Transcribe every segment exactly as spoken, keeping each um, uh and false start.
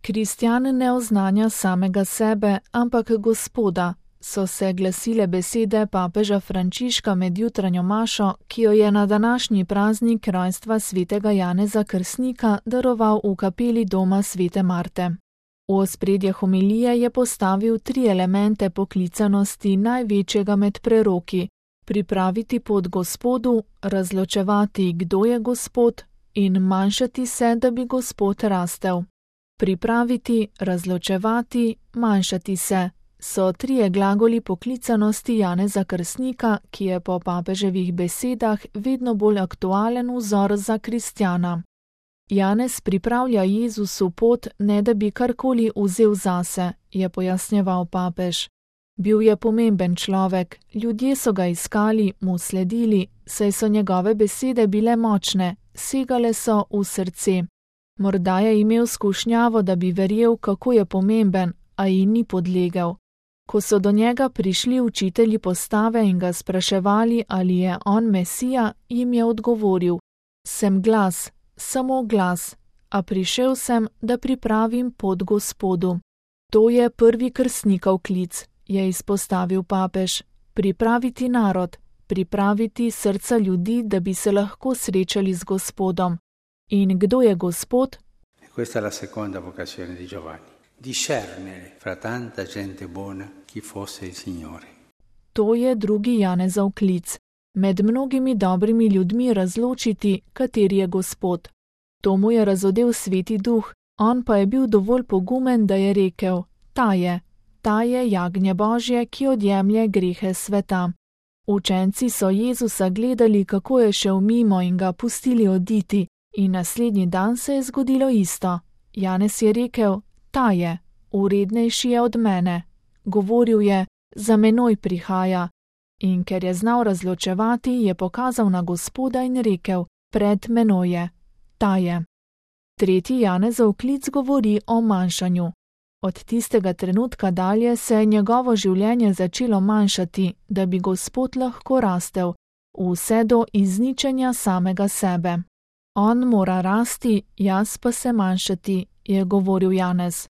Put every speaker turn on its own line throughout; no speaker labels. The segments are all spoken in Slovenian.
Kristjan ne oznanja samega sebe, ampak Gospoda, so se glasile besede papeža Frančiška med jutranjo mašo, ki jo je na današnji praznik rojstva svetega Janeza Krstnika daroval v kapeli doma svete Marte. V ospredje homilije je postavil tri elemente poklicanosti največjega med preroki: pripraviti pot Gospodu, razločevati, kdo je Gospod, in manjšati se, da bi Gospod rastel. Pripraviti, razločevati, manjšati se so trije glagoli poklicanosti Janeza Krstnika, ki je po papeževih besedah vedno bolj aktualen vzor za kristjana. Janez pripravlja Jezusu pot, ne da bi karkoli vzel zase, je pojasnjeval papež. Bil je pomemben človek, ljudje so ga iskali, mu sledili, saj so njegove besede bile močne, segale so v srce. Morda je imel skušnjavo, da bi verjel, kako je pomemben, a ji ni podlegel. Ko so do njega prišli učitelji postave in ga spraševali, ali je on Mesija, jim je odgovoril: sem glas, samo glas, a prišel sem, da pripravim pot Gospodu. To je prvi krstnikov klic, je izpostavil papež: pripraviti narod, pripraviti srca ljudi, da bi se lahko srečali z Gospodom. In kdo je Gospod?
Questa è la seconda vocazione di Giovanni. Discernere fra tanta gente buona chi fosse il Signore.
To je drugi Janezov klic. Med mnogimi dobrimi ljudmi razločiti, kateri je Gospod. To mu je razodel Sveti Duh, on pa je bil dovolj pogumen, da je rekel: ta je, ta je jagnje Božje, ki odjemlje grehe sveta. Učenci so Jezusa gledali, kako je šel mimo, in ga pustili oditi, in naslednji dan se je zgodilo isto. Janez je rekel: ta je, urednejši je od mene. Govoril je: za menoj prihaja. In ker je znal razločevati, je pokazal na Gospoda in rekel: pred menoj je, ta je. Tretji Janezov klic govori o manjšanju. Od tistega trenutka dalje se je njegovo življenje začelo manjšati, da bi Gospod lahko rastel, vse do izničenja samega sebe. On mora rasti, jaz pa se manjšati, je govoril Janez.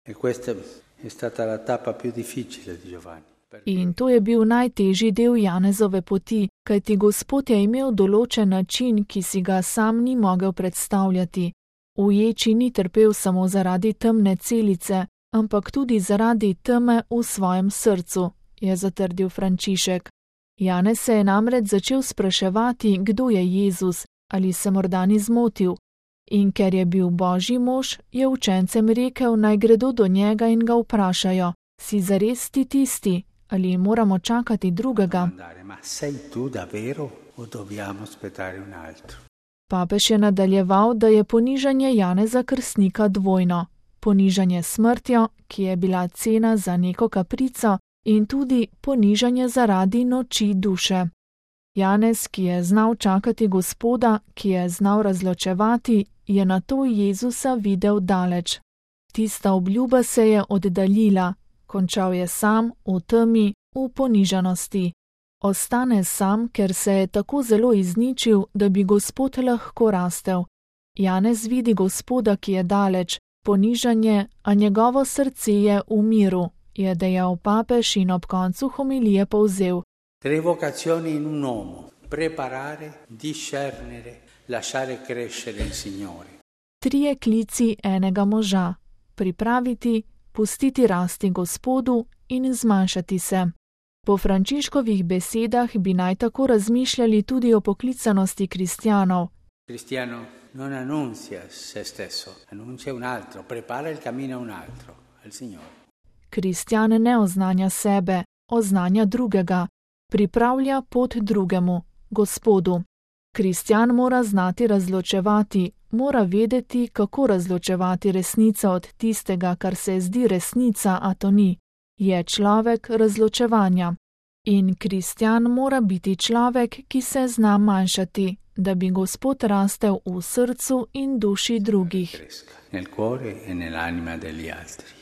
In to je bil najtežji del Janezove poti, kajti Gospod je imel določen način, ki si ga sam ni mogel predstavljati. V ječi ni trpel samo zaradi temne celice, ampak tudi zaradi teme v svojem srcu, je zatrdil Frančišek. Janez se je namreč začel spraševati, kdo je Jezus, ali se morda ni zmotil. In ker je bil Božji mož, je učencem rekel, naj gredo do njega in ga vprašajo: si zares ti tisti, ali moramo čakati drugega? Papež je nadaljeval, da je ponižanje Janeza Krstnika dvojno: ponižanje smrtjo, ki je bila cena za neko kaprico, in tudi ponižanje zaradi noči duše. Janez, ki je znal čakati Gospoda, ki je znal razločevati, je nato Jezusa videl daleč. Tista obljuba se je oddaljila, končal je sam, v temi, v ponižanosti. Ostane sam, ker se je tako zelo izničil, da bi Gospod lahko rastel. Janez vidi Gospoda, ki je daleč, ponižanje, a njegovo srce je v miru, je dejal papež in ob koncu homilije povzel:
Tre vocazioni in un uomo: preparare, discernere, lasciare crescere il Signore.
Trije klici enega moža: pripraviti, pustiti rasti Gospodu in zmanjšati se. Po Frančiškovih besedah bi naj tako razmišljali tudi o poklicanosti kristjanov.
Cristiano non annuncia se stesso, annuncia un altro, prepara il cammino a un altro, al Signore.
Kristjan ne oznanja sebe, oznanja drugega, pripravlja pot drugemu, Gospodu. Kristjan mora znati razločevati, mora vedeti, kako razločevati resnico od tistega, kar se zdi resnica, a to ni. Je človek razločevanja. In kristjan mora biti človek, ki se zna manjšati, da bi Gospod rastel v srcu in duši drugih.
Nel cuore e nell'anima degli altri.